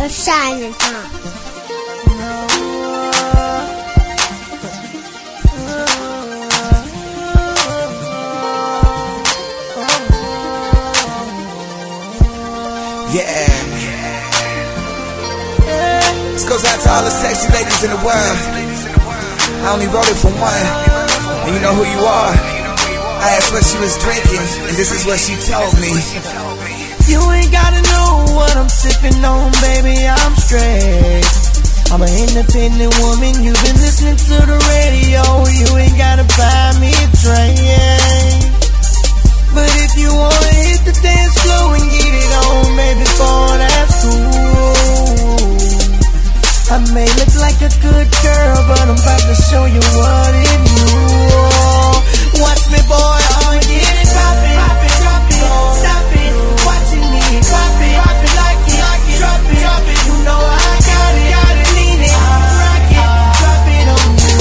The shining time. Yeah. This goes out to all the sexy ladies in the world. I only wrote it for one, and you know who you are. I asked what she was drinking, and this is what she told me. You ain't gotta know what I'm sipping on, baby, I'm straight. I'm an independent woman, you've been listening to the radio. You ain't gotta buy me a drink. But if you wanna hit the dance floor and get it on, baby, boy, that's cool. I may look like a good girl, but I'm about to show you what it knew. Watch me, boy, I'ma get it poppin', poppin', drop it, stop it, watching me pop it, like it, drop it, you know I got it, lean it, rock it, drop it on you,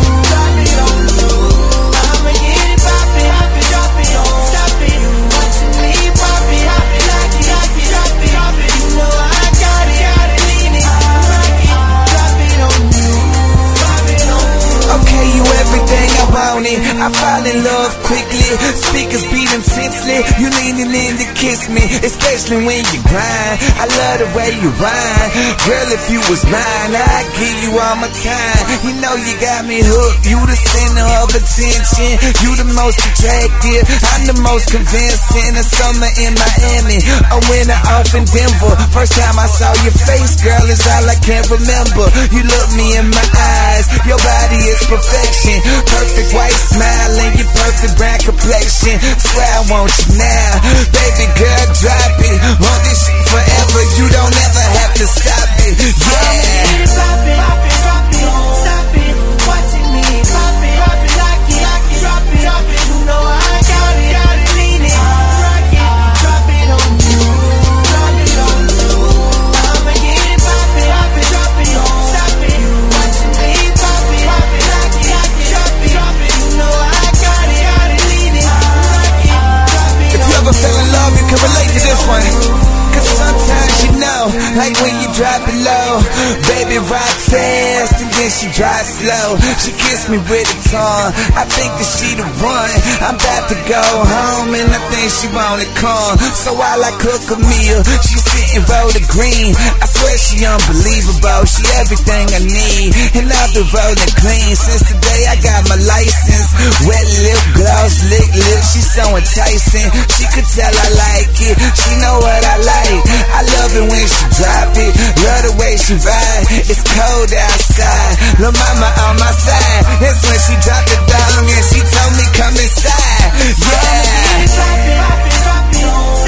I'ma get it poppin', drop it, stop it, watching me pop it, like it, drop it, you know I got it, lean it, rock it, drop it on you, Okay, you everything I wanted. I fall in love quickly. Speakers beat intensely. You leaning in to kiss me, especially when you grind. I love the way you rhyme. Girl, if you was mine, I'd give you all my time. You know you got me hooked. You the center of attention. You the most attractive. I'm the most convincing. A summer in Miami, a winter off in Denver. First time I saw your face, girl, is all I can remember. You look me in my eyes. Your body is perfection. Perfect white smile and your perfect brown complexion. Swear I want you now. Baby girl, drop it. Want this shit forever. You don't ever have to stop it. Yeah. Pop it, drop it, stop it, watching me pop it, like it, drop it, you know I got it, lean it, rock it, drop it on you, I'ma get it pop it, drop it, stop it, watching me pop it, like it, drop it, you know I got it, lean it, rock it, drop it. If you ever fell in love, you can relate to this one. Cause sometimes you know, like when you drop it low, baby rock fast and then she drop slow. She kissed me with her tongue. I think that she the one. I'm about to go home and I think she wanna come. So while I cook a meal, she sitting roll the green. I swear she unbelievable. She everything I need, and I've been rolling clean since the day I got my license. Wet lip gloss, lick lips, she's so enticing. She could tell I like it. She know what I like. I love it when she drop it. Love the way she ride. It's cold outside. Lil' mama on my side. That's when she dropped it down and she told me come inside. Yeah. Drop it, drop it,